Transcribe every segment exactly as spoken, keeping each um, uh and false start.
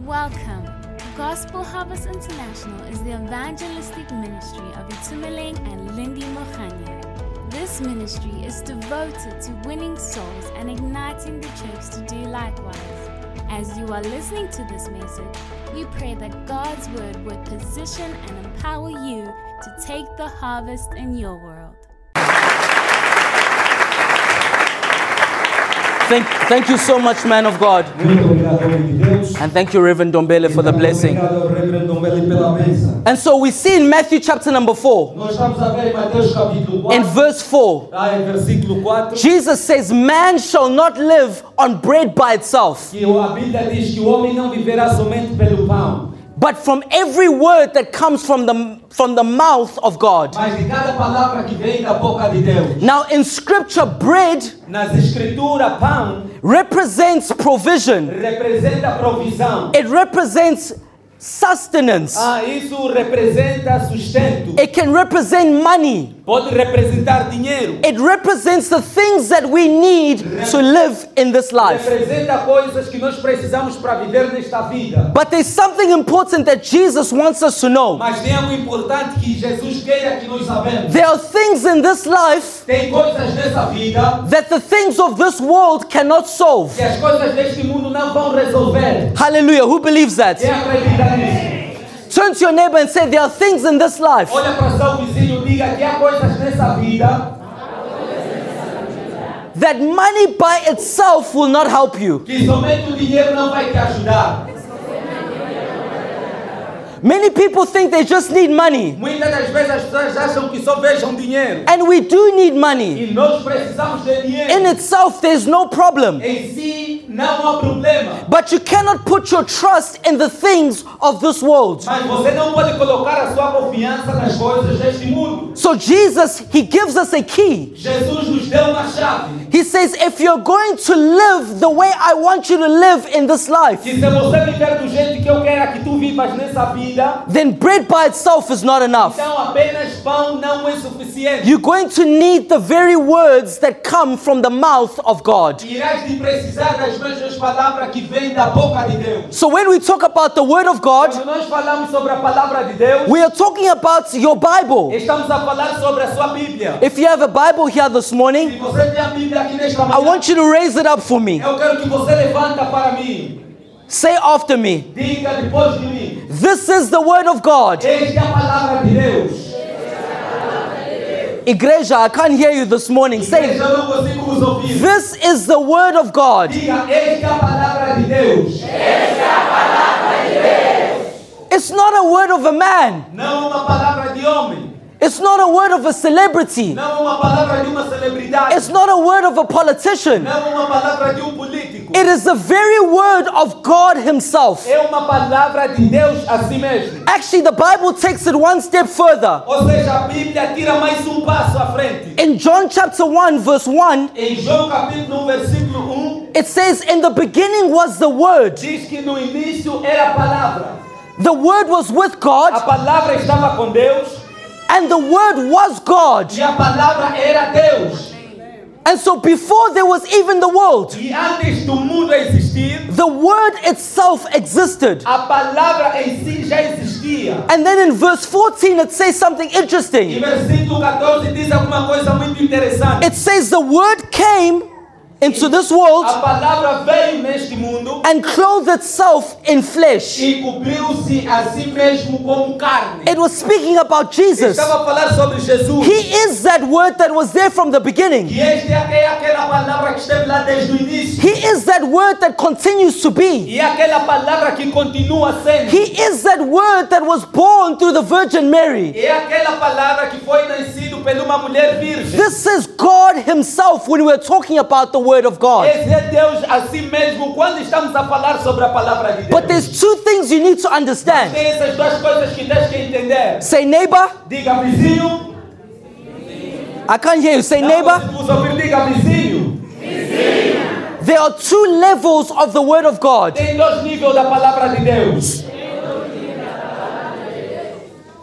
Welcome. Gospel Harvest International is the evangelistic ministry of Itumeleng and Lindy Mokhanya. This ministry is devoted to winning souls and igniting the church to do likewise. As you are listening to this message, we pray that God's word would position and empower you to take the harvest in your world. Thank, thank you so much, man of God. And thank you, Reverend Dombele, for the blessing. And so we see in Matthew chapter number four, in verse four, Jesus says, man shall not live on bread by itself, but from every word that comes from the, from the mouth of God. Now in scripture, bread represents provision. It represents sustenance. It can represent money. It represents the things that we need to live in this life. But there's something important that Jesus wants us to know. There are things in this life that the things of this world cannot solve. Hallelujah. Who believes that? Turn to your neighbor and say, there are things in this life that money by itself will not help you. Many people think they just need money. And we do need money. In itself, there's no problem. But you cannot put your trust in the things of this world. So Jesus, he gives us a key. He says, if you're going to live the way I want you to live in this life, then bread by itself is not enough. You're going to need the very words that come from the mouth of God. So when we talk about the word of God, we are talking about your Bible. If you have a Bible here this morning, I want you to raise it up for me. Say after me. This is the word of God. Igreja, I can't hear you this morning. Say, this is the word of God. It's not a word of a man. It's not a word of a celebrity. It's not a word of a politician. It is the very word of God himself. Actually, the Bible takes it one step further. In John chapter one, verse one, it says, in the beginning was the Word. The Word was with God. And the Word was God. And so before there was even the world, the Word itself existed. And then in verse fourteen it says something interesting. It says the Word came into this world and clothed itself in flesh. It was speaking about Jesus. He is that word that was there from the beginning. He is that word that continues to be. He is that word that was born through the Virgin Mary. This is God himself when we're talking about the word of God. But there's two things you need to understand. Say neighbor. I can't hear you. Say neighbor. There are two levels of the word of God.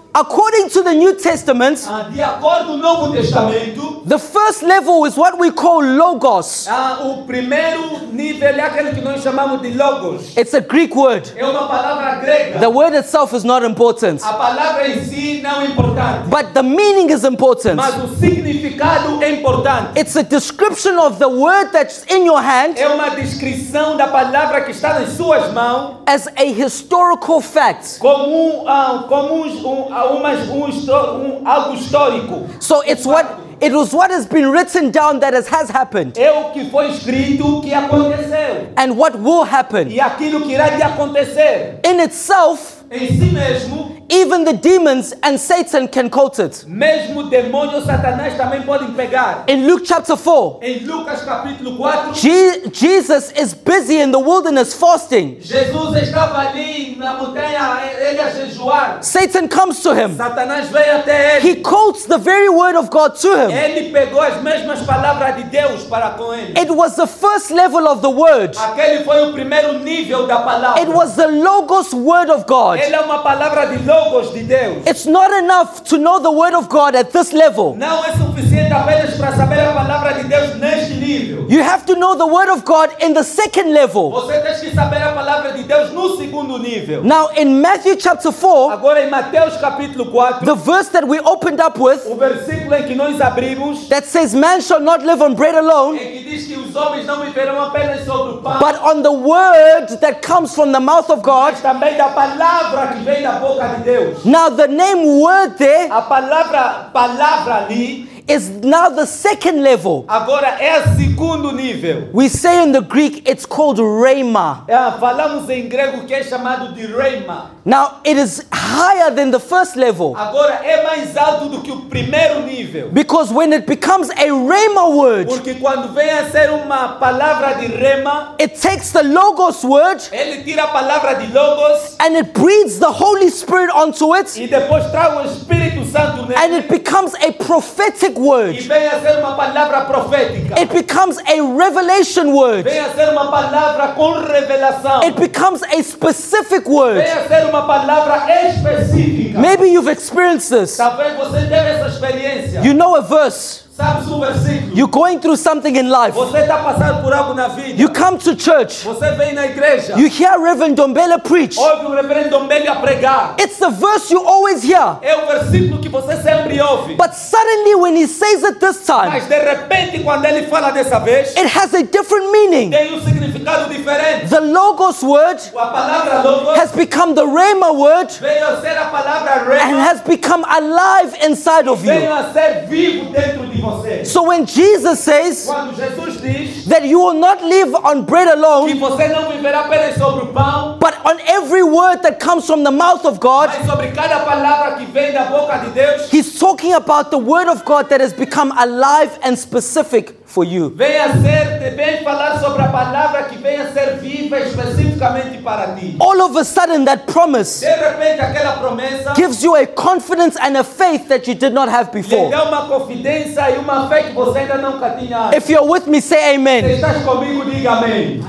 According to the New Testament, Ah, de acordo com o Novo Testamento, the first level is what we call logos. ah, o primeiro nível é aquele que nós chamamos de logos. It's a Greek word. É uma palavra grega. The word itself is not important, A palavra em si não é importante, but the meaning is important. mas o significado é importante. It's a description of the word that's in your hand É uma descrição da palavra que está nas suas mãos as a historical fact. como, um, ah, como um, um, ah, umas- um, histó- um, algo histórico. So it's what it was what has been written down that has, has happened É o que foi escrito que aconteceu. and what will happen. E aquilo que irá de acontecer. In itself, Em si mesmo, even the demons and Satan can quote it. mesmo o demônio Satanás também podem pegar. In Luke chapter four, Em Lucas capítulo quatro, Je- Jesus is busy in the wilderness fasting. Jesus estava ali na montanha, ele a jejuar. Satan comes to him. Satanás veio até ele. He quotes the very word of God to him. Ele pegou as mesmas palavras de Deus para com ele. It was the first level of the word. Aquele foi o primeiro nível da palavra. It was the logos word of God. Ele é uma palavra de logos de Deus. It's not enough to know the word of God at this level. Não é suficiente apenas para saber a palavra de Deus neste nível. You have to know the word of God in the second level. Você tem que saber a palavra de Deus no segundo nível. Now in Matthew chapter four, Agora em Mateus capítulo quatro, the verse that we opened up with o versículo em que nós abrimos, that says man shall not live on bread alone, em que diz que os homens não viverão apenas sobre o pão, but on the word that comes from the mouth of God. mas também da palavra que vem da boca de Deus. Now the name word there A palavra, palavra ali, is now the second level. agora é o segundo nível. We say in the Greek it's called rhema. É, falamos em grego que é chamado de rhema. Now it is higher than the first level, Agora é mais alto do que o primeiro nível. because when it becomes a rhema word, Porque quando vem a ser uma palavra de rema, it takes the logos word ele tira a palavra de logos and it breathes the Holy Spirit onto it, e depois traz o Espírito Santo and nele it becomes a prophetic e word. vem a ser uma palavra profética. It becomes a revelation word. Vem a ser uma palavra com revelação. It becomes a specific word. Vem a ser uma palavra específica. Maybe you've experienced this. Talvez você teve essa experiência. You know a verse. Sabes o versículo? You're going through something in life. Você está passando por algo na vida. You come to church. Você vem na igreja. You hear Reverend Dombele preach. Ouve o reverendo Dombele a pregar. It's the verse you always hear. É o versículo que você sempre ouve. But suddenly when he says it this time, Mas de repente, quando ele fala dessa vez, it has a different meaning. tem um significado diferente. The logos word A palavra logos has become the rhema word veio a ser a palavra and rema. has become alive inside of Veio you. a ser vivo dentro de você. So when Jesus says Quando Jesus diz that you will not live on bread que alone, você não viverá apenas sobre o pão, but on every word that comes from the mouth of God, mas sobre cada palavra que vem da boca de Deus, he's talking about the word of God that has become alive and specific for you. vem a ser, vem falar sobre a palavra que vem a ser viva especificamente para ti. All of a sudden, that promise De repente, aquela promessa gives you a confidence and a faith that you did not have lhe before. dá uma confidência e uma fé que você ainda nunca tinha. If you're with me, say Se amen. estás comigo, diga amém.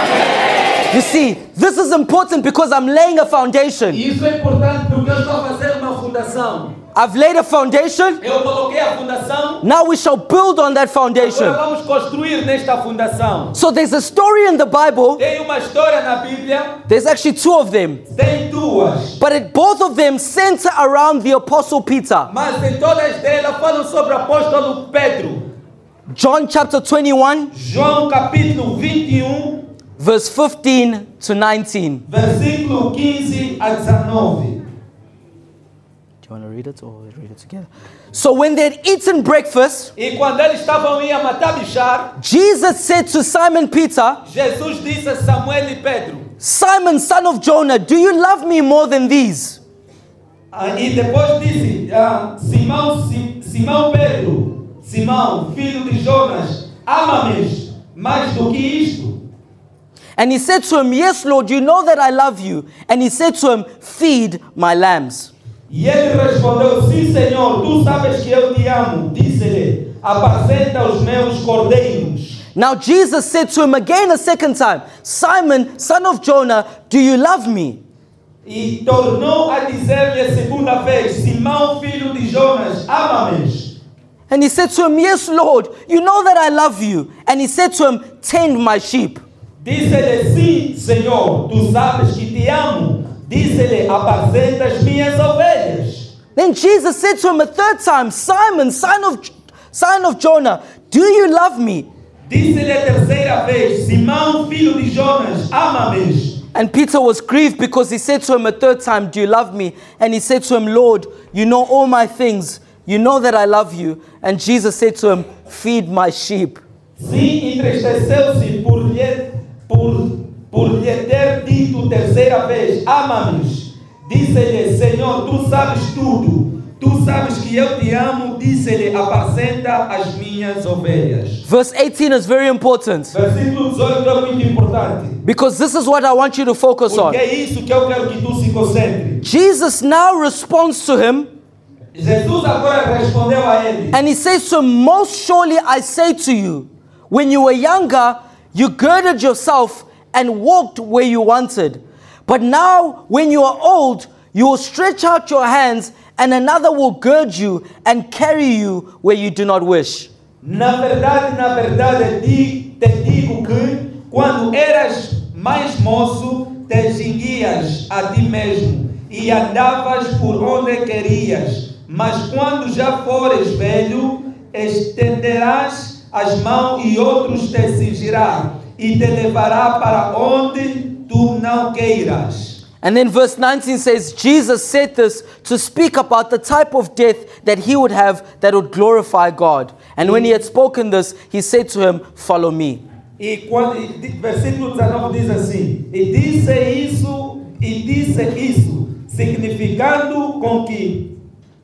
You see, this is important because I'm laying a foundation. E isso é importante porque eu estou a fazer uma fundação. I've laid a foundation. Eu coloquei a fundação. Now we shall build on that Agora foundation. vamos construir nesta fundação. So there's a story in the Bible. Tem uma história na Bíblia, There's actually two of them. tem duas, But it, both of them center around the Apostle Peter. mas em todas elas falam sobre o apóstolo Pedro. John chapter twenty-one, João capítulo vinte e um, verse fifteen to nineteen. versículo quinze a dezenove. Do you want to read it or read it together? So when they had eaten breakfast, E quando eles estavam indo matar bichar, Jesus said to Simon Peter, Jesus disse a Samuel e Pedro. Simon, son of Jonah, do you love me more than these? Ah, e depois disse, ah, Simão, Si- Simão Pedro, Simão, filho de Jonas, ama-me mais do que isto? And he said to him, yes, Lord, you know that I love you. And he said to him, feed my lambs. E ele respondeu, sim, Senhor, tu sabes que eu te amo. Disse-lhe, apacenta os meus cordeiros. Now Jesus said to him again a second time, Simon, son of Jonah, do you love me? e tornou a dizer-lhe a segunda vez: Simão, filho de Jonas, ama-me? And he said to him, yes, Lord, you know that I love you. And he said to him, tend my sheep. Disse-lhe: sim, Senhor, tu sabes que te amo. Disse-lhe: apacenta as minhas ovelhas. Then Jesus said to him a third time, Simon, son of, son of Jonah, do you love me? Disse-lhe a terceira vez: Simão, filho de Jonas, ama-me? And Peter was grieved because he said to him a third time, do you love me? And he said to him, Lord, you know all my things. You know that I love you. And Jesus said to him, feed my sheep. Sim, entristeceu-se por lhe, por, por lhe ter dito terceira vez: ama-me. Disse-lhe: Senhor, tu sabes tudo. Tu sabes que eu te amo. Disse-lhe: apacenta as minhas ovelhas. Verse eighteen is very important. Versículo dezoito é muito importante. Because this is what I want you to focus on. Porque é isso que eu quero que tu se concentre. Jesus now responds to him. Jesus agora respondeu a ele. And he says to him, most surely I say to you, when you were younger, you girded yourself and walked where you wanted. But now, when you are old, you will stretch out your hands and another will gird you and carry you where you do not wish. Na verdade, na verdade, te digo que quando eras mais moço, te cingias a ti mesmo e andavas por onde querias. Mas quando já fores velho, estenderás as mãos e outros te cingirá e te levará para onde tu não queiras. And then verse nineteen says, Jesus said this to speak about the type of death that he would have that would glorify God. And when he had spoken this, he said to him, follow me. E quando, versículo dezenove diz assim: E disse isso, e disse isso, significando com que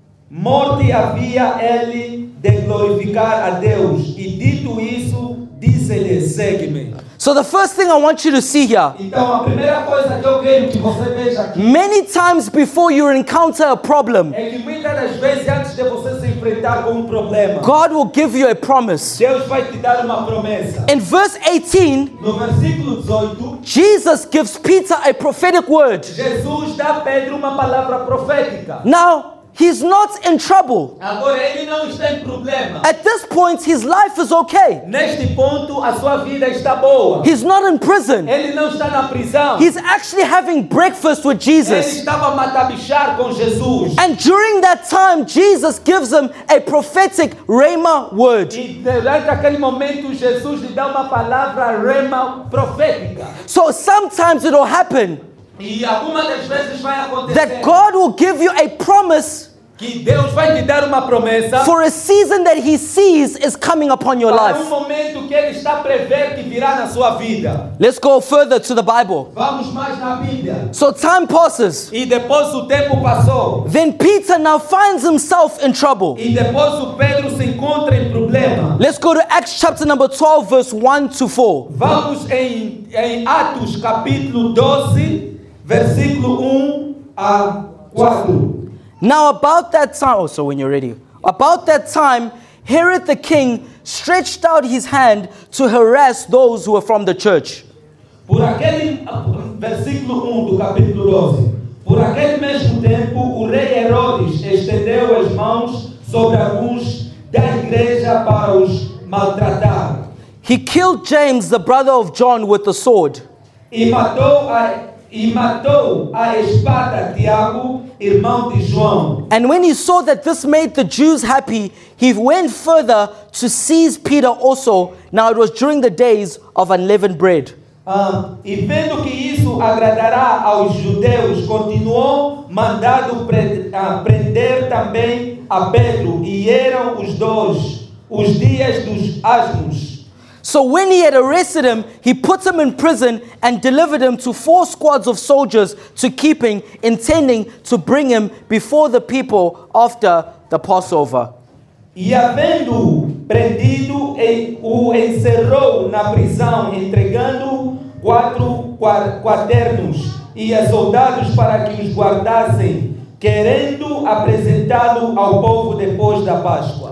morte havia ele de glorificar a Deus. E dito isso, disse-lhe: segue-me. So the first thing I want you to see here, Então a primeira coisa que eu quero que você veja aqui many times before you encounter a problem, é que muitas das vezes antes de você se enfrentar com um problema, God will give you a promise. Deus vai te dar uma promessa. In verse eighteen, No versículo dezoito, Jesus gives Peter a prophetic word. Jesus dá a Pedro uma palavra profética. Now, he's not in trouble. Agora ele não está em problema. At this point, his life is okay. Neste ponto a sua vida está boa. He's not in prison. Ele não está na prisão. He's actually having breakfast with Ele Jesus. estava a matabichar com Jesus. And during that time, Jesus gives him a prophetic rhema word. E durante aquele momento Jesus lhe dá uma palavra rema profética. So sometimes it will happen E algumas das vezes vai acontecer that God will give you a promise que Deus vai te dar uma promessa for a season that he sees is coming upon your para um life. momento que ele está a prever que virá na sua vida. Let's go further to the Bible. Vamos mais na Bíblia. So time passes. E depois o tempo passou. Then Peter now finds himself in trouble. E depois o Pedro se encontra em problema. Let's go to Acts chapter number twelve, verse one to four. Vamos em, em Atos capítulo doze, versículo um a quatro. Now about that time, oh, so when you're ready. About that time, Herod the king stretched out his hand to harass those who were from the church. Por aquele, versículo um do capítulo doze. Por aquele mesmo tempo, o rei Herodes estendeu as mãos sobre alguns da igreja para os maltratar. He killed James, the brother of John, with the sword. E matou a, e matou a espada Tiago, irmão de João. And when he saw that this made the Jews happy, he went further to seize Peter also. Now it was during the days of unleavened bread. Ah, e vendo que isso agradará aos judeus, continuou mandado pre, ah, prender também a Pedro. E eram os dois, os dias dos asmos. So when he had arrested him, he put him in prison and delivered him to four squads of soldiers to keep him, intending to bring him before the people after the Passover. E havendo prendido, o encerrou na prisão, entregando quatro quaternos e a soldados para que os guardassem, querendo apresentá-lo ao povo depois da Páscoa.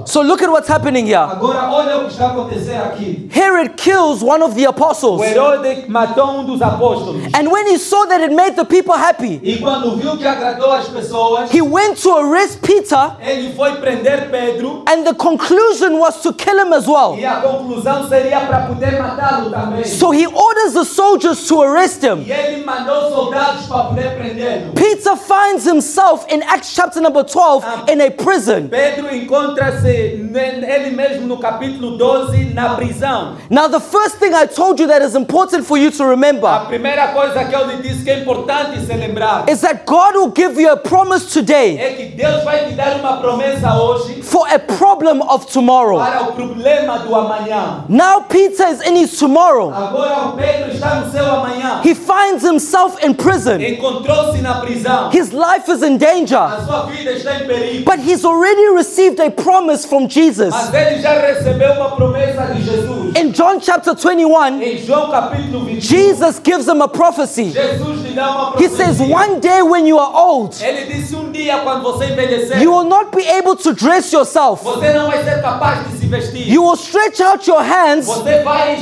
So look at what's happening here. Agora olha o que está acontecendo aqui. Herod kills one of the apostles. O Herodes matou um dos apóstolos. And when he saw that it made the people happy, E quando viu que agradou as pessoas, he went to arrest Peter, ele foi prender Pedro. and the conclusion was to kill him as well. E a conclusão seria para poder matá-lo também. So he orders the soldiers to arrest him. E ele mandou soldados para poder prendê-lo. Peter finds himself in Acts chapter number twelve in a prison. Pedro encontra-se ne- ele mesmo no capítulo doze na prisão. Now the first thing I told you that is important for you to A remember primeira coisa que eu lhe disse que é importante se lembrar is that God will give you a promise today é que Deus vai te dar uma promessa hoje for a problem of tomorrow. para o problema do amanhã. Now Peter is in his tomorrow. Agora o Pedro está no seu amanhã. He finds himself in prison. Encontrou-se na prisão. His life is in danger. A sua vida está em perigo. But he's already received a promise from Jesus. Mas ele já recebeu uma promessa de Jesus. In John chapter twenty-one, Em João capítulo vinte e um, Jesus gives him a prophecy. Jesus lhe dá uma He profecia. says, one day when you are old, Ele disse um dia quando você envelhecer, you will not be able to dress yourself. você não vai ser capaz de se vestir. You will stretch out your hands Você vai,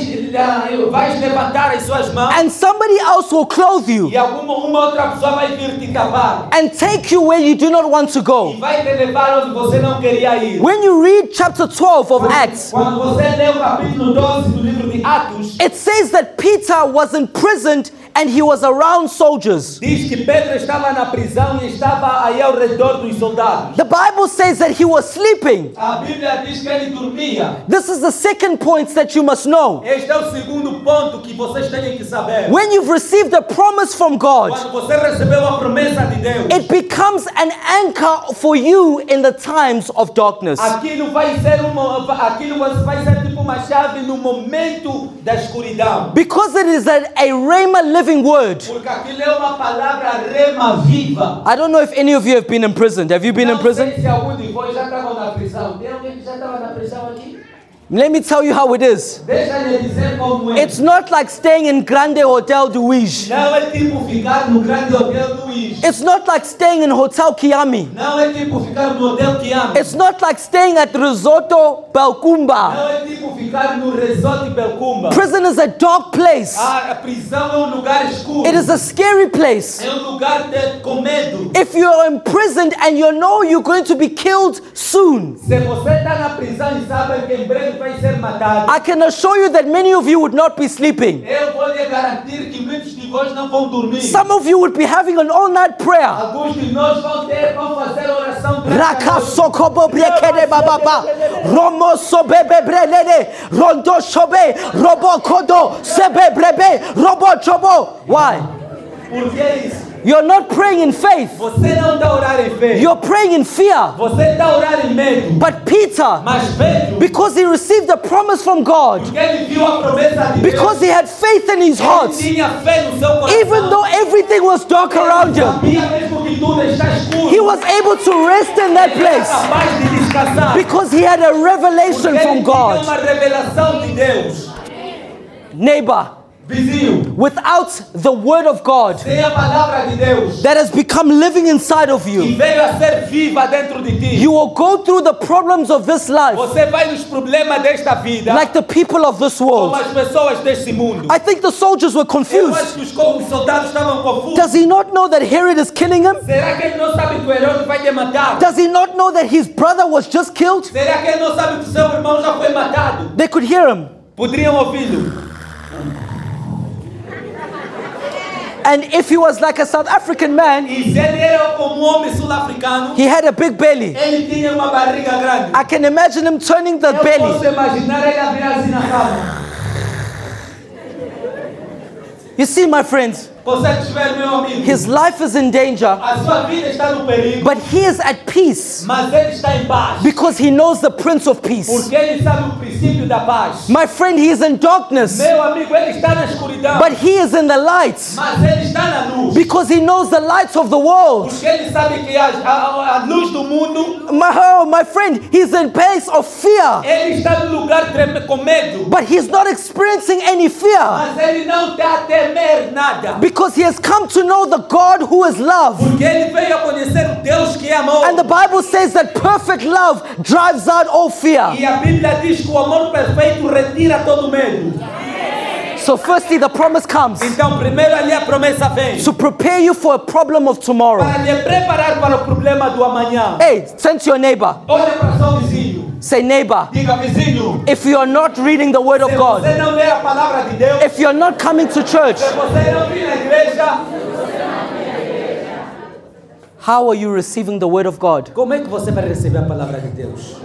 vai levantar as suas mãos and somebody else will clothe you e alguma uma outra pessoa vai vir te tapar and take you where you do not want to e go. vai te levar onde você não queria ir. When you read chapter twelve of Acts, Quando você lê o capítulo doze do livro de Atos, it says that Peter was imprisoned and he was around soldiers. diz que Pedro estava na prisão e estava aí ao redor dos soldados. The Bible says that he was sleeping. A Bíblia diz que ele dormia. This is the second point that you must know. Este é o segundo ponto que vocês têm que saber. When you've received a promise from God, Quando você recebeu a promessa de Deus, it becomes an anchor for you in the times of darkness. aquilo vai ser uma, aquilo vai ser tipo uma chave no momento da escuridão. Because it is a, a Rhema living word. Porque aquilo é uma palavra rema viva. I don't know if any of you have been imprisoned. Have you been in Não prison? sei se algum de vocês já estava na prisão. Tem alguém que já estava na prisão aqui? Let me tell you how it is. Deixa eu lhe dizer como é. It's not like staying in Grande Hotel de Luís. Não é tipo ficar no grande hotel do Luís. It's not like staying in Hotel Kiami. Não é tipo ficar no hotel que ama. It's not like staying at Risotto Belcumba. Não é tipo ficar no resort Belcumba. Prison is a dark place. A, a prisão é um lugar escuro. It is a scary place. É um lugar de, com medo. If you're imprisoned and you know you're going to be killed soon, Se você está na prisão e sabe que em breve vai ser matado, I can assure you that many of you would not be sleeping. eu vou lhe garantir que muitos de vós não vão dormir. Some of you would be having an all-night prayer. Alguns de nós vão ter, vão fazer oração durante a Raka noite. sokobo brekede bababa. Romo sobe brelele. Rondo sobe. Robo kodo. Sebe brebe. Robo chobo. Why? Por que isso? You're not praying in faith. Você não está a orar em fé. You're praying in fear. Você está a orar em medo. But Peter, Mas Pedro, because he received a promise from God, porque ele viu a promessa de because he had faith in his Deus, heart, ele tinha fé no seu coração. even though everything was dark around him, Sabia mesmo que tudo está escuro. he was able to rest in that Ele era place capaz de descansar. because he had a revelation Porque from ele tinha God. uma revelação de Deus. Neighbor, Vizinho, without the word of God tem a palavra de Deus that has become living inside of que you, veio a ser viva dentro de ti. you will go through the problems of this life Você vai nos problemas desta vida like the people of this como world. as pessoas deste mundo. I think the soldiers were Eu confused. acho que os co- os soldados estavam confusos. Does he not know that Herod is killing him? Será que ele não sabe que o Herodes vai te matar? Does he not know that his brother was just killed? Será que ele não sabe que o seu irmão já foi matado? They could hear him. Poderiam ouvi-lo. And if he was like a South African man, E se ele era como um homem sul-africano, he had a big belly. ele tinha uma barriga grande. I can imagine him turning the Eu belly. posso imaginar ele a virar assim na cama. You see, my friends, Consegue ver, meu amigo? his life is in danger, A sua vida está no perigo, but he is at peace mas ele está em paz. because he knows the Prince of Peace. Porque ele sabe o princípio princípio da paz. My friend, he is in darkness, Meu amigo, ele está na escuridão, but he is in the light mas ele está na luz. because he knows the light of the world. Porque ele sabe que a, a, a luz do mundo, My, oh, my friend, he's in place of fear, ele está no lugar treme, com medo. but he's not experiencing any fear Mas ele não está a temer nada. because he has come to know the God who is love. Porque ele veio a conhecer o Deus que é amor. And the Bible says that perfect love drives out all fear. E a Bíblia diz que o amor perfeito retira todo medo. So firstly, the promise comes Então, primeiro ali a promessa vem. to prepare you for a problem of tomorrow. Para lhe preparar para o problema do amanhã. Hey, turn to your neighbor. Olha para o seu vizinho. Say, neighbor, Diga, vizinho. if you are not reading the word of Se God, você não lê a palavra de Deus, if you're not coming to church, se você não vir na igreja, how are you receiving the word of God? como é que você vai receber a palavra de Deus?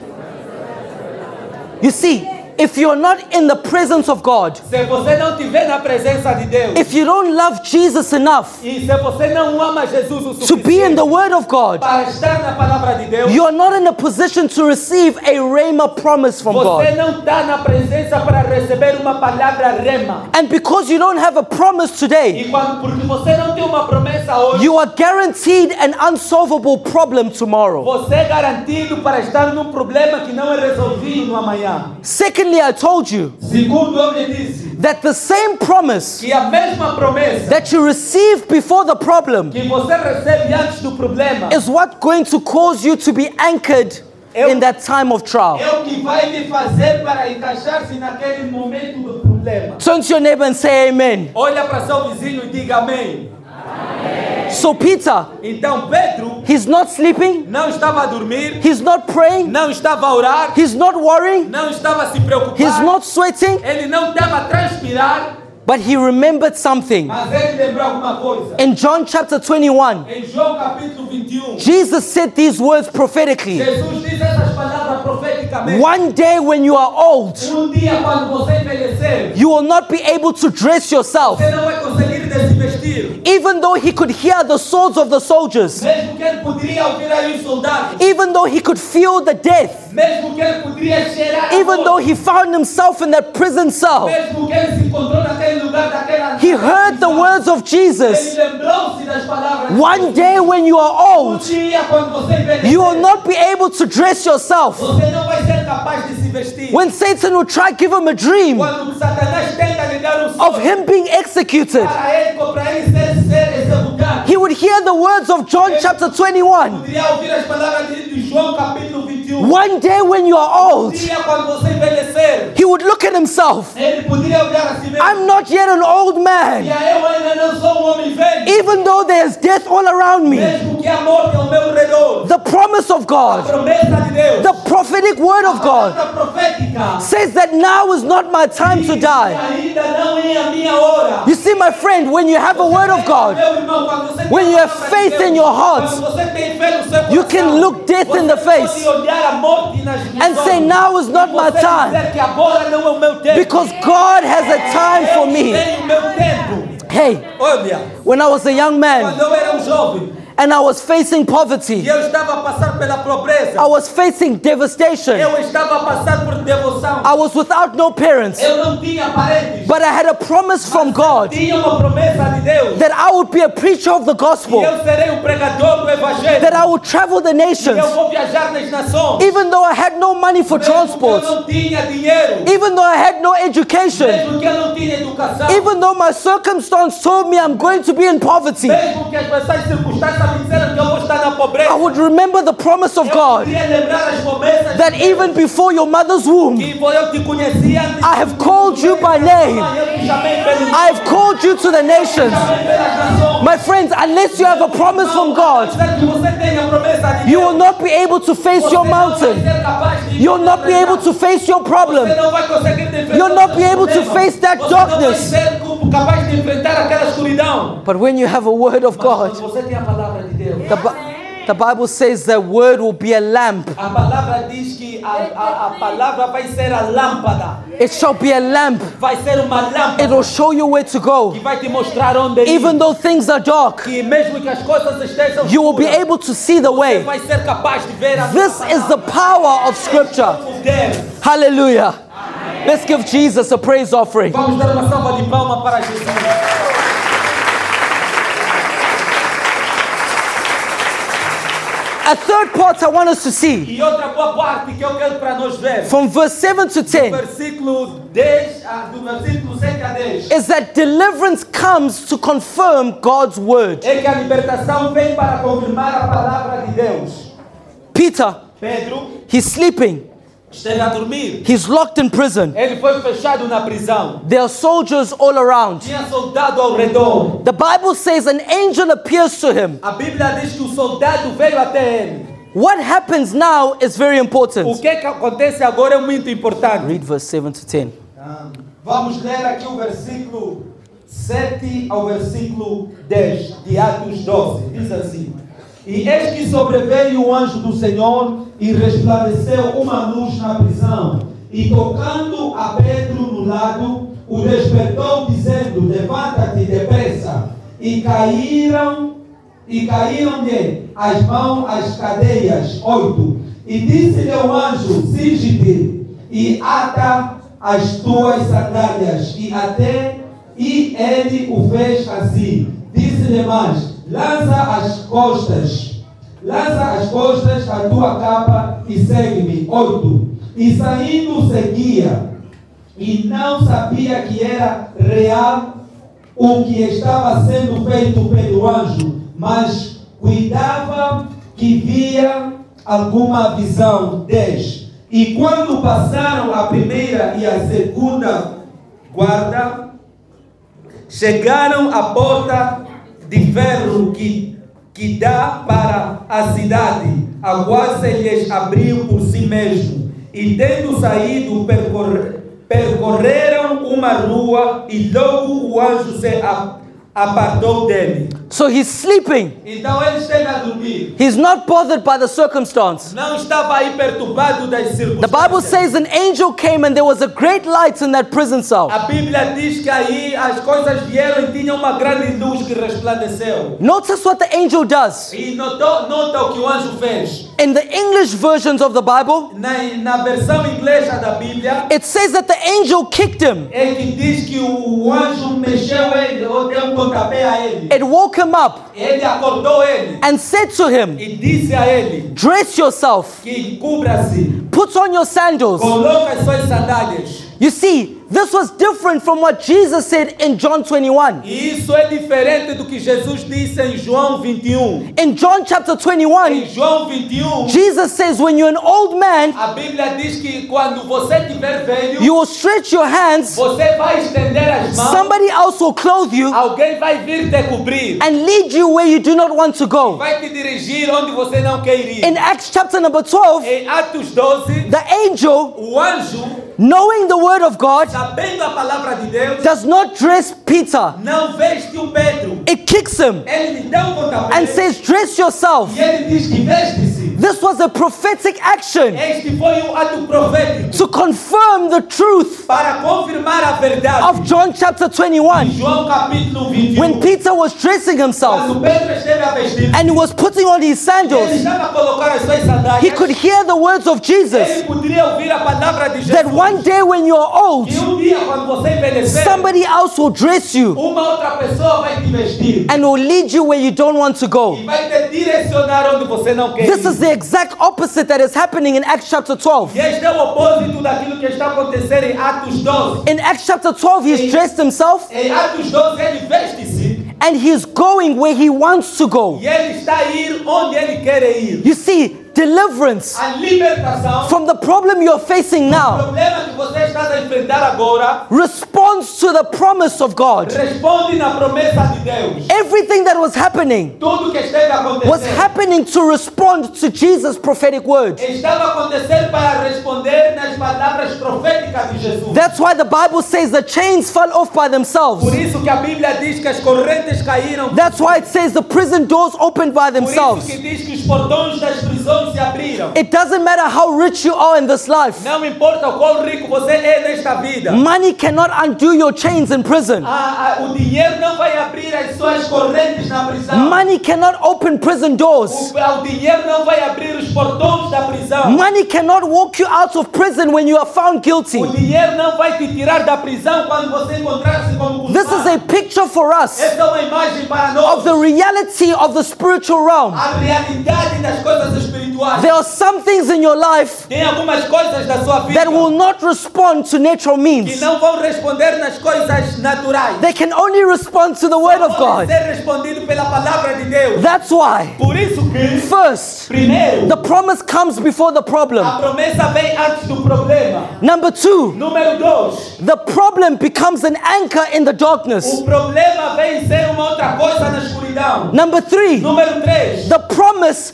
You see, if you're not in the presence of God, Se você não estiver na presença de Deus, if you don't love Jesus enough e se você não ama Jesus o to be in suficiente the word of God, para estar na palavra de Deus, you're not in a position to receive a rhema promise from você God. não está na presença para receber uma palavra rema. And because you don't have a promise today, E quando, porque você não tem uma promessa hoje, you are guaranteed an unsolvable problem tomorrow. você é garantido para estar num problema que não é resolvido no amanhã. Secondly, I told you Segundo, eu lhe disse that the same promise que a mesma promessa that you received before the problem que você recebe antes do problema is what's going to cause you to be anchored in that time of trial. é o que vai lhe fazer para encaixar-se naquele momento do problema. Turn to your neighbor and say amen. Olha para seu vizinho e diga amém. So Peter, Então Pedro he's not sleeping, não estava a dormir, he's not praying, não estava a orar, he's not worrying, não estava a se preocupar, he's not sweating, ele não estava a transpirar, but he remembered something. mas ele lembrou alguma coisa. In John chapter twenty-one, Em João capítulo vinte e um, Jesus said these words prophetically. Jesus diz essas palavras profeticamente. One day when you are old, Um dia quando você envelhecer, you will not be able to dress yourself. você não vai conseguir se vestir. Even though he could hear the swords of the soldiers, Mesmo que ele poderia ouvir aí os soldados, even though he could feel the death, mesmo que ele poderia cheirar a even though morte, he found himself in that prison cell, mesmo que ele se encontrou naquele lugar daquela he heard the words of ele Jesus. lembrou-se das palavras. One day when you are Um old, dia quando você envelhecer, you will not be able to dress yourself. você não vai ser capaz de se vestir. When Satan will try to give him a dream Quando Satanás tenta lhe dar um of sonho him being executed, para ele, para ele ser, ser executado, he would hear the words of John chapter twenty-one. poderia ouvir as palavras de de João capítulo vinte e um. One day when you are Um old, dia quando você envelhecer, he would look at himself. ele poderia olhar a si mesmo. I'm not yet an old E man. eu ainda não sou um homem velho. Even though there's death all around me, Mesmo que a morte ao meu redor, the promise of a God, promessa de Deus, the prophetic word of a God palavra profética, says that now is not my time to diz die. que ainda não é a minha hora. You see, my friend, when you have a word of God, Meu irmão, quando você when tem you a have palavra de faith Deus, in your heart, quando você tem fé no seu you coração, can look death in the você face pode olhar a morte nas and say, olhos now is not e my você time, dizer que agora não é o meu tempo. because God has a time for Eu me. tenho o meu tempo. Hey, Olha, when I was a young man quando eu era um jovem and I was facing e poverty, eu estava a passar pela pobreza, I was facing devastation, eu estava a passar por devoção, I was without no parents, eu não tinha parentes, but I had a promise from God tinha uma promessa de Deus, that I would be a preacher of the e gospel, eu serei um pregador do evangelho, that I would travel the e nations, eu vou viajar nas nações, even though I had no money for mesmo que transport, eu não tinha dinheiro, even though I had no education, mesmo que eu não tinha educação, even though my circumstance told me I'm going to be in poverty, mesmo que as pessoas circunstâncias me disseram que eu vou estar na pobreza, I would remember the promise of eu God podia lembrar as promessas that de Deus, even before your mother's womb, que foi eu te conheci antes, I have called you by name. eu te chamei pelo nome, I have called you to the nations. chamei pelas nações. My friends, unless you have a promise from God, Que você tenha a promessa de you Deus, will not be able to face você your não vai mountain. ser capaz de You'll not be able to face your Você problem. não vai conseguir enfrentar You'll not be o able to problema. face that Você darkness. não vai ser capaz de enfrentar aquela escuridão. But when you have a word of Mas quando God, você tem a palavra de Deus, the, Bi- the Bible says that word will be a lamp. a palavra diz que a, a, a palavra vai ser a lâmpada. It shall be a lamp. Vai ser uma lâmpada It will show you where to que go. vai te mostrar onde ir. Even though things are dark, Que mesmo que as coisas estejam you will be escuras, able to see the você way. vai ser capaz de ver a This is the power of Scripture. poder. Hallelujah. Let's give Jesus a praise offering. Vamos dar uma salva de palmas para Jesus. A third part I want us to see, E outra boa parte que eu quero para nós ver, from verse seven to do ten, versículo dez, a- do versículo sete a dez, is that deliverance comes to confirm God's word. é que a libertação vem para confirmar a palavra de Deus. Peter, Pedro he's sleeping. esteve a dormir. He's locked in prison. Ele foi fechado na prisão. There are soldiers all around. Tinha soldado ao redor. The Bible says an angel appears to him. A Bíblia diz que o soldado veio até ele. What happens now is very O important. que que acontece agora é muito importante. Read verse seven to ten. Ah, Vamos ler aqui o versículo sete ao versículo dez de Atos doze. Diz assim: E eis que sobreveio o anjo do Senhor e resplandeceu uma luz na prisão. E tocando a Pedro no lado, o despertou dizendo: Levanta-te depressa. E caíram, e caíram-lhe as mãos as cadeias. Oito. E disse-lhe o anjo: Cinge-te e ata as tuas sandálias. E até e ele o fez assim. Disse-lhe mais: Lança as costas, lança as costas a tua capa e segue-me. Oito. E saindo seguia, e não sabia que era real o que estava sendo feito pelo anjo, mas cuidava que via alguma visão. Dez. E quando passaram a primeira e a segunda guarda, chegaram à porta de ferro que, que dá para a cidade, a qual se lhes abriu por si mesmo. E tendo saído, percorre, percorreram uma rua e logo o anjo se a- apartou dele. So he's sleeping. Então ele esteve a dormir. He's not bothered by the circumstance. Não estava aí perturbado das The circunstâncias. Bible says an angel came and there was a great light in that prison cell. A Bíblia diz que aí as coisas vieram e tinha uma grande luz que resplandeceu. Notice what the angel does. E notou, nota o que o anjo fez. In the English versions of the Bible, Na, na versão inglesa da Bíblia, it says that the angel kicked him. é que diz que o anjo mexeu ele, ou deu um pontapé a ele. It woke him up Ele acordou ele and said to him, e disse a ele dress yourself, que cubra-se, put on your sandals. coloca as suas sandálias. You see, this was different from what Jesus said in John twenty-one. E isso é diferente do que Jesus disse em João vinte e um. In John chapter Em twenty-one, João vinte e um, Jesus says when you're an old man, a Bíblia diz que quando você tiver velho, you will stretch your hands, você vai estender as mãos, somebody else will clothe you alguém vai vir te cobrir, and lead you where you do not want to go. vai te dirigir onde você não quer ir. In Acts chapter number twelve, Em Atos doze, the angel, o anjo, knowing the word of God, sabendo a palavra de Deus, does not dress Peter. não veste o Pedro. It kicks him Ele lhe dá um pontapé and says, dress yourself. e ele diz que veste-se. This was a prophetic action Este foi um ato profético to confirm the truth para confirmar a verdade. of John chapter twenty-one. João capítulo vinte e um. When Peter was dressing himself Quando Pedro esteve a vestir, and he was putting on his ele sandals, estava a colocar as suas sandálias. he could hear the words of Jesus Ele poderia ouvir a palavra de Jesus. that one day when you're old, E um dia, quando você envelhecer, somebody else will dress you uma outra pessoa vai te vestir and will lead you where you don't want to go. e vai te direcionar onde você não quer This ir. is the exact opposite that is happening in Acts chapter twelve. E este é o opósito daquilo que está acontecendo em Atos doze. In Acts chapter twelve, he's dressed himself Em Atos doze, ele veste-se and he's going where he wants to go. e ele está a ir onde ele quer ir. You see, deliverance A libertação, from the problem you're facing o now problema que você está a enfrentar agora, responds to the promise of God. responde na promessa de Deus. Everything that was happening Tudo que esteve was acontecendo happening to respond to Jesus' prophetic word. estava acontecendo para responder nas palavras proféticas de Jesus. That's why the Bible says the chains fell off by themselves. Por isso que a Bíblia diz que as correntes caíram. That's why it says the prison doors opened by Por isso themselves. que diz que os portões das prisões portões se abriram. It doesn't matter how rich you are in this life. Não importa o quão rico você é nesta vida. Money cannot undo your chains in prison. Ah, ah, o dinheiro não vai abrir as suas correntes na prisão. Money cannot open prison doors. O, o dinheiro não vai abrir os portões da prisão. Money cannot walk you out of prison when you are found guilty. O dinheiro não vai te tirar da prisão quando você encontrar-se como culpado. This is a picture for us Essa é uma imagem para nós. of the reality of the spiritual realm. A realidade das coisas espirituais. There are some things in your life Tem algumas coisas da sua vida that will not respond to natural que means. não vão responder nas coisas naturais. They can only respond to the word of Podem God. ser respondido pela palavra de Deus. That's why, Por isso que, first, primeiro, the promise comes before the problem. a promessa vem antes do problema. Number two, Número dois, the problem becomes an anchor in the darkness. o problema vem ser uma outra coisa na escuridão. Number three, Número três, the promise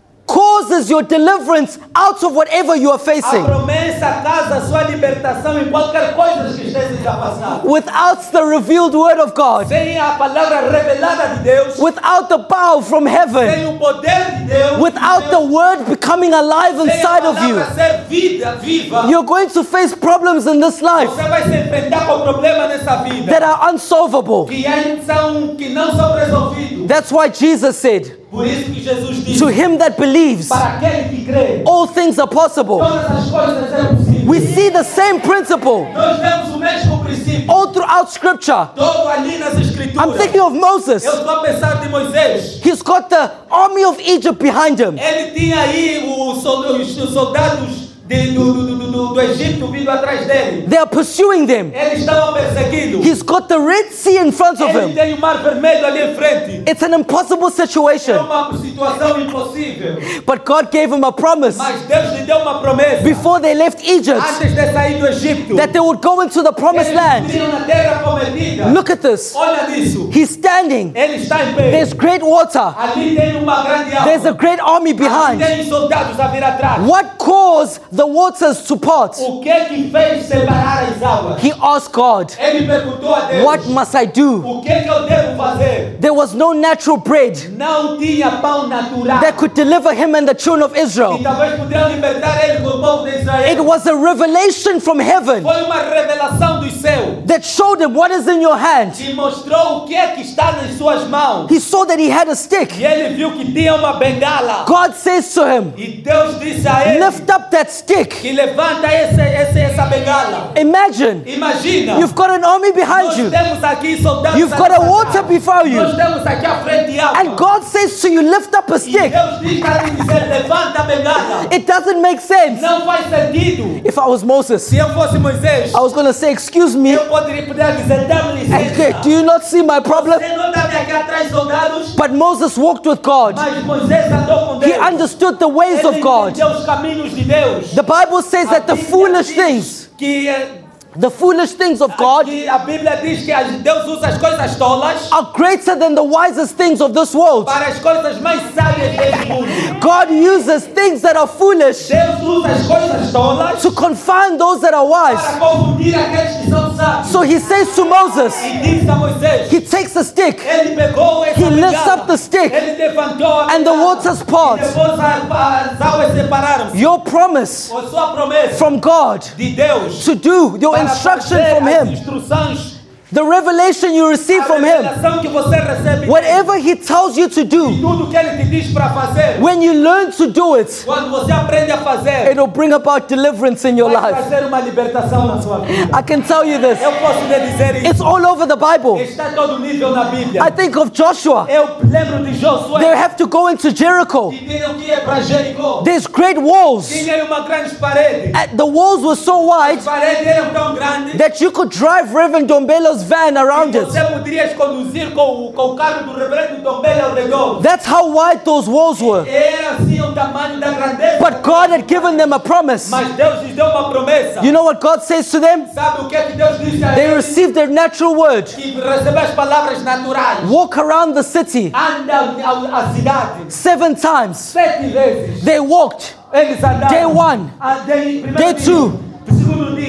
causes your deliverance out of whatever you are a facing. promessa casa a sua libertação em qualquer coisa que esteja a passar. Without the revealed word of God, Sem a palavra revelada de Deus, without the power from heaven, sem o poder de Deus, without the word becoming alive sem a inside of you, palavra ser vida, viva, you're going to face problems in this life você vai se enfrentar com problemas nessa vida that are unsolvable. que, ainda são, que não são resolvidos. That's why Jesus said, Por isso que Jesus disse, to him that believes, para aquele que crê, all things are possible. todas as coisas são possíveis. We see the same principle Nós vemos o mesmo princípio, all throughout Scripture. todo ali nas I'm escrituras. thinking of Moses. Eu estou a pensar de Moisés. He's got the army of Egypt behind him. Ele tinha aí os sol- os soldados de- do, do, do, do, do Egito vindo atrás dele. They are pursuing them. Eles estavam perseguindo. He's got the Red Sea in front of Ele him. tem o mar vermelho ali em frente. It's an impossible É situation. uma situação impossível. But God gave him a promise Mas Deus lhe deu uma promessa. before they left Egypt Antes de sair do Egito. that they would go into the promised Eles land. iriam na terra prometida. Look at this. Olha nisso. He's standing. Ele está em pé. There's great water. Ali tem uma grande There's a água. great army Ali behind. tem soldados a vir atrás. What caused the waters to part? O que que fez separar as águas? He asked God, Ele perguntou a Deus. what must I do? O que que eu devo fazer? There was no natural bread Não tinha pão natural. that could deliver him and the children of E Israel. talvez puderiam libertar ele com o povo de Israel. It was a revelation from heaven Foi uma revelação do céu that showed him what is in your hand. que mostrou o que é que está nas suas mãos. He saw that he had a stick. E ele viu que tinha uma bengala. God says to him, E Deus disse a ele lift up that stick. que levanta esse, esse, essa bengala. Imagine, Imagina. you've got an army behind Nós you. temos aqui soldados. You've a got a nos water atacar. before you. Nós temos aqui à frente água. And God says to you, lift up a E stick. Deus diz para ele dizer, levanta a bengala. It doesn't make sense. Não faz sentido. If I was Moses, Se eu fosse Moisés, I was going to say, excuse me, eu poderia, poderia dizer, dá-me okay, licença. do you not see my problem? Você não está aqui atrás, soldados? But Moses walked with God. Mas Moisés andou com He Deus. understood the ways Ele of God. entendeu os caminhos de Deus. The Bible says that the A Bíblia foolish diz things, que, eh, the foolish things of God que a Bíblia diz que as- Deus usa as coisas tolas are greater than the wisest things of this world. para as coisas mais sábias desse mundo. God uses things that are foolish Deus usa as coisas tolas to confine those that are wise. para confundir aqueles que são sábios. So he says to Moses, E diz a Moisés, he takes a stick ele pegou essa He lifts bengala, up the stick, ele levantou a and the bengala, waters part. e depois a- as águas separaram-se. Your promise A sua promessa from God de Deus to do, your para instruction fazer from as Him, instruções, the revelation you receive a from Him, revelação que você recebe, whatever He tells you to do, tudo que ele te diz para fazer, when you learn to do it, quando você aprende a fazer, it'll bring about deliverance in your vai life. trazer uma libertação na sua vida. I can tell you this. Eu posso lhe dizer isso. It's all over the Bible. Está todo nível na Bíblia. I think of Joshua. Eu lembro de Josué They have to go into Jericho. que tinham que ir para Jericó. There's great walls. Tinha uma grande parede. Uh, The walls were so wide As paredes eram tão grandes that you could drive Reverend Dombele's van around que it. você poderia conduzir com, o- com o carro do reverendo Dombele ao redor. That's how wide those walls were. Era assim o tamanho da grandeza. But God had given them a promise. Mas Deus lhes deu uma promessa. You know what God says to them? Sabe o que é que Deus disse a They eles? received their natural word. Que recebeu as palavras naturais. Walk around the city Anda a, a cidade seven times. sete vezes. They walked. Eles andaram. Day one. Ah, day, primeiro Day dia, two. segundo dia,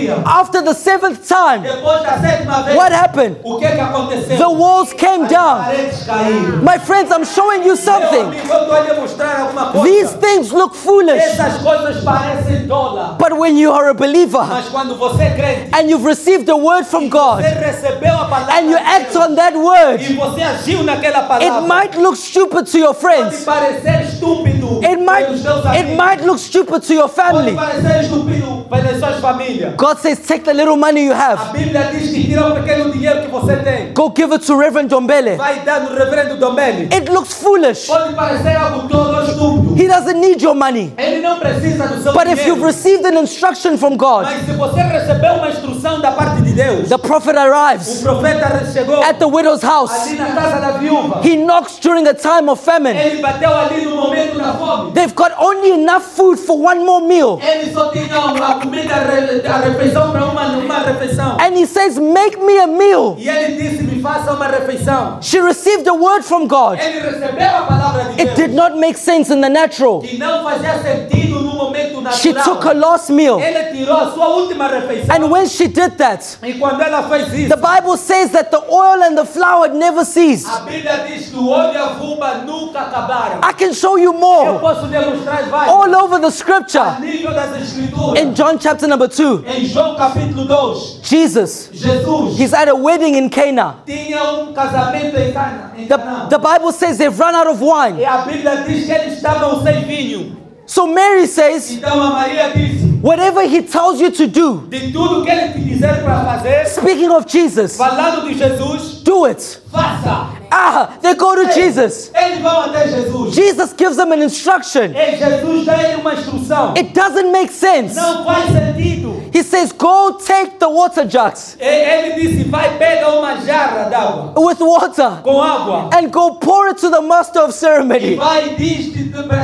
dia, After the seventh time, depois da sétima vez, what happened? o que que aconteceu? The walls came As down. paredes caíram. My friends, I'm showing you Meu something. amigo, eu estou a lhe mostrar alguma coisa. These things look foolish, Essas coisas parecem tola, but when you are a believer mas quando você é crente, and you've received a word from God você recebeu a palavra and you de act Deus, on that word, e você agiu naquela it palavra, might look stupid to your pode friends. parecer estúpido It might, pelos seus it amigos, might look stupid to your pode family. parecer estúpido pelas suas famílias. God says, take the little money you A have, Bíblia diz que tira o pequeno dinheiro que você tem, go give it to Reverend Dombele. vai dar no reverendo Dombele. It looks foolish. Pode parecer algo todo estúpido. He doesn't need your money. Ele não precisa do seu But if you've dinheiro. received an instruction from God, Mas se você recebeu uma instrução da parte de Deus, the prophet o arrives profeta chegou at the widow's house. ali na casa da viúva. He knocks during a time of famine. Ele bateu ali no momento da fome. They've got only enough food for one more meal. Ele só tinha a comida, a refeição para uma, uma refeição. And he says, make me a meal. E ele disse, me faça uma refeição. She received a word from God. Ele recebeu a palavra de It Deus. did not make sense in the natural. Que não fazia sentido no momento natural. She took her last meal. Ele tirou a sua última refeição. And when she did that, E quando ela fez isso, the Bible says that the oil and the flour never ceased. a Bíblia diz que o óleo e a vulva nunca acabaram. I can show you Eu more posso demonstrar vários. all over the A scripture. nível das escrituras. In John chapter number two, Em João capítulo dois, Jesus, Jesus he's at a wedding in Cana. tinha um casamento em Cana. Em The, Canaã. the Bible says they've run out of wine. E a Bíblia diz que eles estavam sem vinho. So Mary says, Então a Maria disse, whatever he tells you to do, de tudo que ele te dizer para fazer, speaking of Jesus, falando de Jesus, do it. faça. Ah, they go to Jesus. Eles vão até Jesus. Jesus gives them an instruction. E Jesus dá ele uma instrução. It doesn't make sense. Não faz sentido. He says, go take the water jugs E ele disse, vai pega uma jarra d'água with water com água and go pour it to the master of e ceremony. vai e diz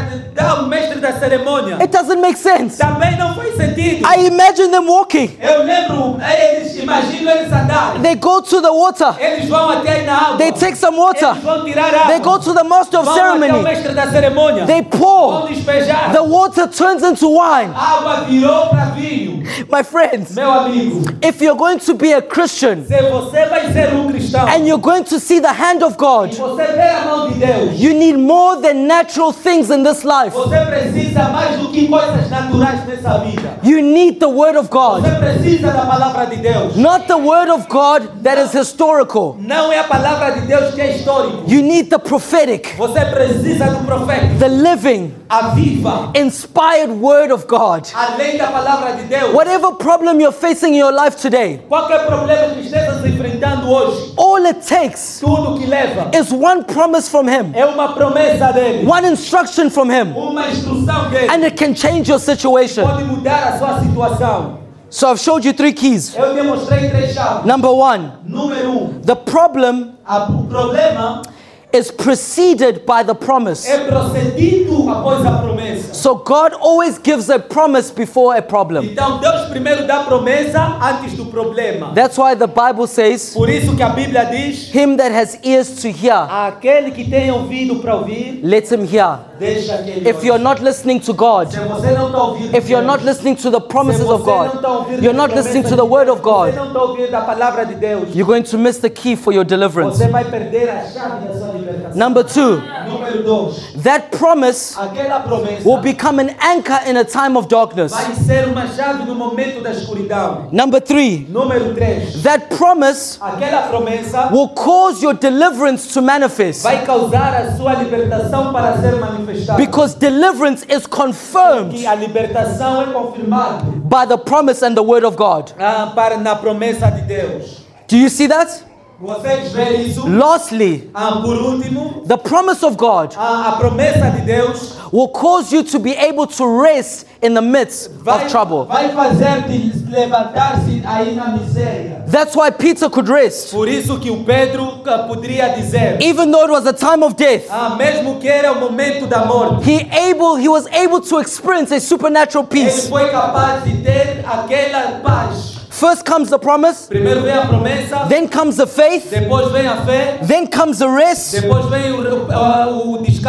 dá ao mestre da cerimônia. It doesn't make sense. Também não faz sentido. I imagine them walking. Eu lembro, eles imagino eles andarem. They go to the water. Eles vão até aí na água. They take some water. Eles vão tirar água. They go to the master of Vão até o ceremony. mestre da cerimônia. They Vão pour. despejar. The water turns into wine. A água virou para vinho. My friends, Meu amigo, if you're going to be a Christian se você vai ser um cristão and you're going to see the hand of e God, você vê a mão de Deus, you need more than natural things in this life. você precisa mais do que coisas naturais nessa vida. You need the word of God. Você precisa da palavra de Deus. Not the word of God that is historical. Não é a palavra de Deus que é histórico. You need the prophetic, Você precisa do profeta, the living, a viva, inspired word of God. além da palavra de Deus. Whatever problem you're facing in your life today, Qualquer problema que esteja se enfrentando hoje, all it takes tudo que leva is one promise from Him, é uma promessa dele, one instruction from Him, uma instrução dele. and it can change your situation. Pode mudar a sua situação. So I've showed you three keys. Eu demonstrei três chaves. Number one, Número um, the problem a- o problema is preceded by the promise. é procedido após a promessa. So God always gives a promise before a problem. Então Deus primeiro dá a promessa antes do problema. That's why the Bible says, Por isso que a Bíblia diz, him that has ears to hear, aquele que tem ouvido para ouvir, let him hear. deixa que ele If ouça. you're not listening to God, Se você não está ouvindo if you're Deus, not listening to the se promises você of não God, está ouvindo you're as not listening promessas to the de word Deus, of God, você não está ouvindo a palavra de Deus, you're going to miss the key for your deliverance. você vai perder a chave da sua libertação. Number two, Número dois, that promise aquela promessa will become an anchor in a time of darkness. vai ser uma chave no momento da escuridão. Number three, Número três, that promise aquela promessa will cause your deliverance to manifest. vai causar a sua libertação para ser manifestada. Because deliverance is confirmed Que a libertação é confirmada by the promise and the word of God. ah, para na promessa de Deus. Do you see that? Vocês veem isso? Lastly, Ah, por último, the promise of God a, a promessa de Deus will cause you to be able to rest in the midst vai, of trouble. vai fazer-te levantar-se aí na miséria. That's why Peter could rest. Por isso que o Pedro ah, poderia dizer, Even though it was a time of death, ah, mesmo que era o momento da morte, he able he was able to experience a supernatural ele peace. foi capaz de ter aquela paz. First comes the promise, Primeiro vem a promessa, then comes the faith, depois vem a fé, then comes the rest, depois vem o, o, o descanso,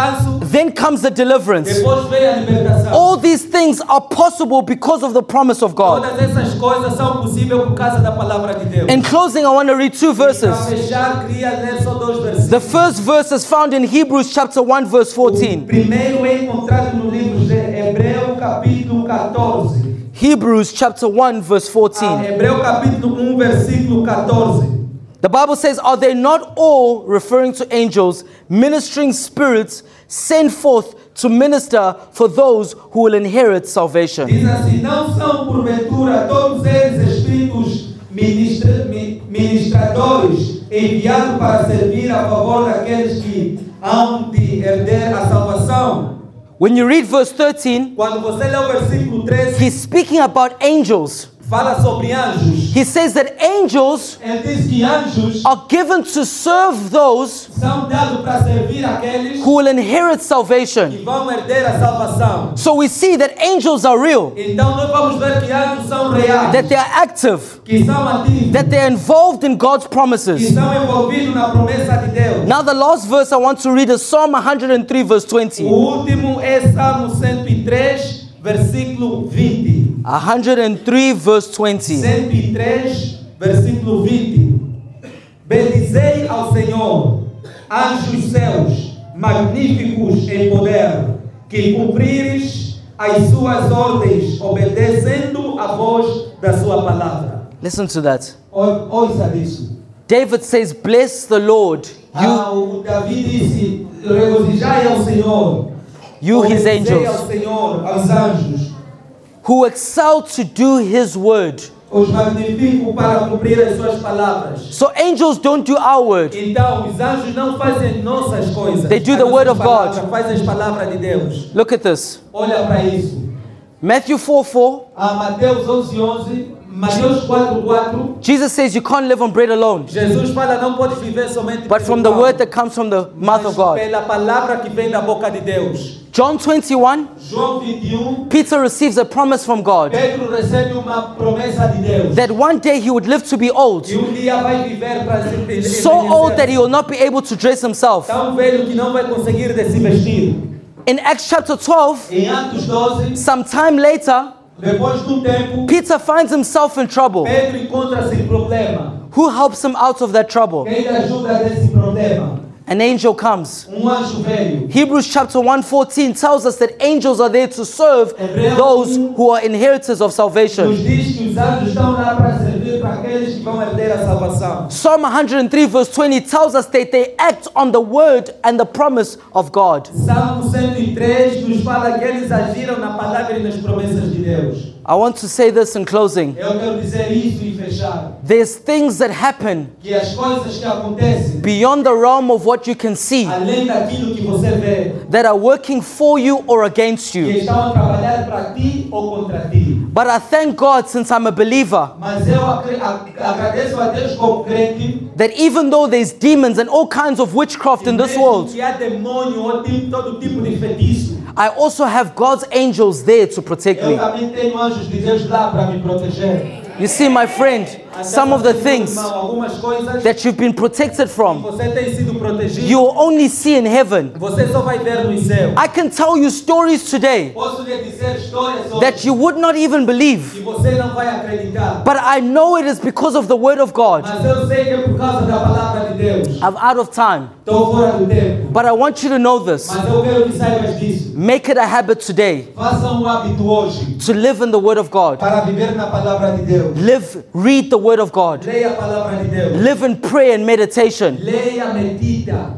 Then comes the deliverance. Depois vem a libertação. All these things are possible because of the promise of God. Todas essas coisas são possíveis por causa da palavra de Deus. In closing, I want to read two Para verses. fechar, queria ler só dois versículos. The first verse is found in Hebrews chapter one, verse O fourteen. primeiro é encontrado no livro de Hebreu, capítulo catorze. Hebrews chapter one, verse Ah, fourteen. Hebreu, capítulo um, versículo catorze. The Bible says, "Are they not all," referring to angels, "ministering spirits sent forth to minister for those who will inherit salvation?" Diz assim: não são porventura todos eles espíritos ministra, mi- ministradores enviados para servir a favor daqueles que hão de herder a salvação? When you read verse thirteen, Quando você lê o versículo treze, he's speaking about angels. fala sobre anjos. He says that angels Ele diz que anjos are given to serve those são dados para servir aqueles who will inherit que salvation. vão herder a salvação. So we see that angels are real, Então nós vamos ver que anjos são reais, that they are active, que são ativos, that they are involved in God's que promises. estão envolvidos na promessa de Deus. Now the last verse I want to read is Psalm one hundred three, verse O twenty. último é Salmo cento e três, versículo vinte. one hundred three, verse twenty. cento e três, versículo vinte. Bendizei ao Senhor, anjos céus, magníficos em poder, que cumprires as suas ordens, obedecendo a voz da sua palavra. Listen to that. O- Ouça disso. David says, "Bless the Lord, you, Ah, o Davi disse: regozijai ao Senhor, you his obedecei angels, ao Senhor, aos anjos, who excel to do his word." os magnifico para cumprir as suas palavras. So angels don't do our word. Então, os anjos não fazem nossas coisas. They do the As word nossas of God. palavras, Fazem as palavras de Deus. Look at this. Olha para isso. Matthew four four. A Mateus onze, onze, Mateus quatro, quatro. Jesus says you can't live on bread alone, Jesus fala: não pode viver somente but pelo from the pão, word that comes from the mouth mas of God. pela palavra que vem da boca de Deus. John twenty-one, João vinte e um. Peter receives a promise from God Pedro recebe uma promessa de Deus. that one day he would live to be old, E um dia vai viver para se so old that he will not be able to dress himself. tão velho que não vai conseguir de se vestir. In Acts chapter twelve, Em Atos doze, some time later, depois de um tempo, Peter finds himself in trouble. Pedro encontra-se em problema. Who helps him out of that trouble? Quem lhe ajuda desse problema? An angel comes. Um anjo veio. Hebrews chapter one fourteen tells us that angels are there to serve those who are inheritors of Nos salvation. diz que os anjos estão lá para servir para aqueles que vão herder a salvação. Psalm one hundred three verse twenty tells us that they act on the word and the promise of God. Salmo cento e três nos fala que eles agiram na palavra e nas promessas de Deus. I want to say this in closing. Eu quero dizer isso e fechar. There's things that happen Que as coisas que acontecem, beyond the realm of what you can see além daquilo que você vê, that are working for you or against que you. estão a trabalhar para ti ou contra ti. But I thank God, since I'm a believer, Mas eu acre- a- agradeço a Deus como crente. that even though there's demons and all kinds of witchcraft in this mesmo world, que há demônio ou tipo- todo tipo de feitiço, I also have God's angels there to protect eu me. também tenho anjos de Deus lá para me proteger. You see, my friend, some of the things Irmão, algumas coisas that you've been protected from, você tem sido protegido, you will only see in heaven. você só vai ver no céu. I can tell you stories today Posso lhe dizer histórias hoje that you would not even believe, que você não vai acreditar. but I know it is because of the word of God. Mas eu sei que é por causa da palavra de Deus. I'm out of time, Estou fora do tempo. but I want you to know this. Mas eu quero que saibas disso. Make it a habit today Faça um hábito hoje to live in the word of God. para viver na palavra de Deus. Live, read the word of God. Leia a palavra de Deus. Live in prayer and meditation. Leia, medita.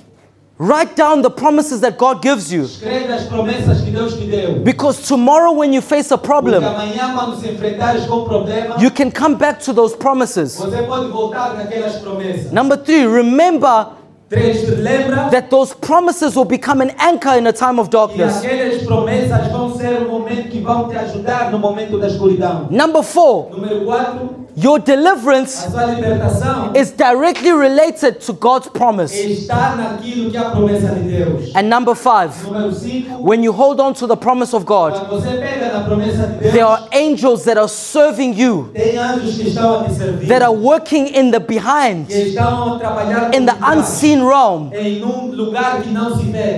Write down the promises that God gives you. Escreve as promessas que Deus te deu. Because tomorrow when you face a Porque problem, amanhã, quando se enfrentares com um problema, you can come back to those promises. você pode voltar naquelas promessas. Number three, remember Três, lembra that those promises will become an anchor in a time of que darkness. aquelas promessas vão ser um momento que vão te ajudar no momento da escuridão. Number four, Número quatro, your deliverance a sua libertação is directly related to God's promise. está naquilo que é a promessa de Deus. And number five, Número cinco, when you hold on to the promise of God, quando você pega na promessa de Deus, there are angels that are serving you, tem anjos que estão a te servir, that are working in the behind, que estão a trabalhar in the por trás, unseen realm, em um lugar que não se vê,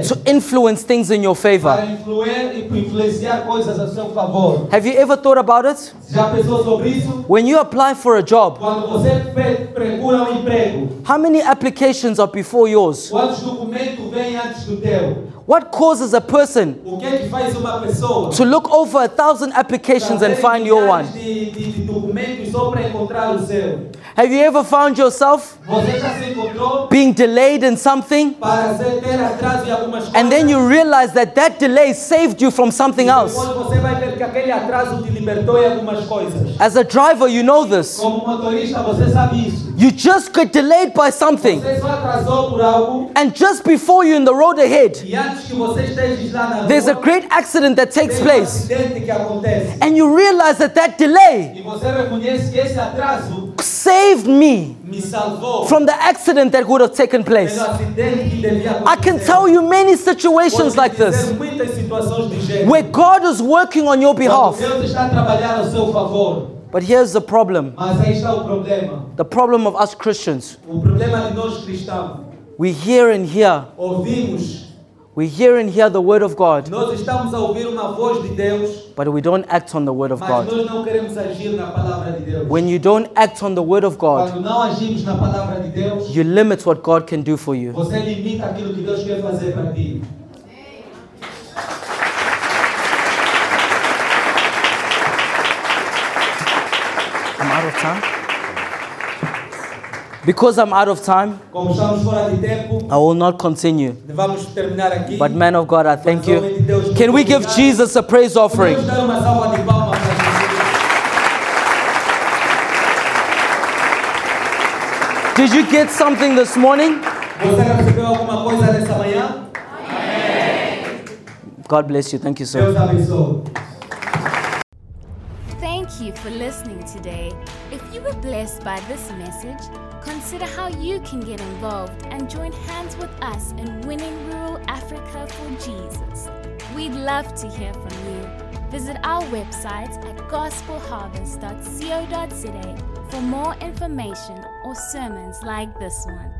você to influence things in your para favor. influir e influenciar coisas a seu favor. Have you ever thought about it? Já pensou sobre isso? When you apply for a job, Quando você pre- procura um emprego, how many applications are before yours? quantos documentos vêm antes do teu? What causes a person O que é que faz uma pessoa to look over a thousand applications and find your one? De, de, de documentos só para encontrar o seu? Have you ever found yourself Você já se encontrou being delayed in something para ser- ter atraso em algumas coisas? and then you realize that that delay saved you from something else? Depois você vai ver que aquele atraso te libertou em algumas coisas. As a driver, you know this. Como motorista, você sabe isso. You just got delayed by something, Você só atrasou por algo and just before you in the road ahead, e antes que você esteja lá na there's a rua, great accident that takes tem um place, acidente que acontece. and you realize that that delay E você reconhece que esse atraso saved me me salvou from the accident that would have taken place. pelo acidente que devia I can acontecer. tell you many situations Posso like dizer this muitas situações de gênero. where God is working on your Quando behalf. Deus está a trabalhar ao seu favor. But here's the problem. Mas aí está o problema. The problem of us Christians. O problema de nós cristãos. We hear and hear. Ouvimos, We hear and hear the word of God, nós estamos a ouvir uma voz de Deus, but we don't act on the word of mas God. nós não queremos agir na palavra de Deus. When you don't act on the word of God, Quando não agimos na palavra de Deus, you limit what God can do for you. você limita aquilo que Deus quer fazer para ti. I'm out of time. Because I'm out of time, Como estamos fora de tempo, I will not continue. vamos terminar aqui. But man of God, I thank you. Can we give Jesus a praise offering? Vamos dar uma salva de palmas para Jesus. Did you get something this morning? Você recebeu alguma coisa nessa manhã? God bless you. Thank you, sir. Deus abençoe. Thank you for listening today. If you were blessed by this message, consider how you can get involved and join hands with us in winning rural Africa for Jesus. We'd love to hear from you. Visit our website at gospel harvest dot co dot za for more information or sermons like this one.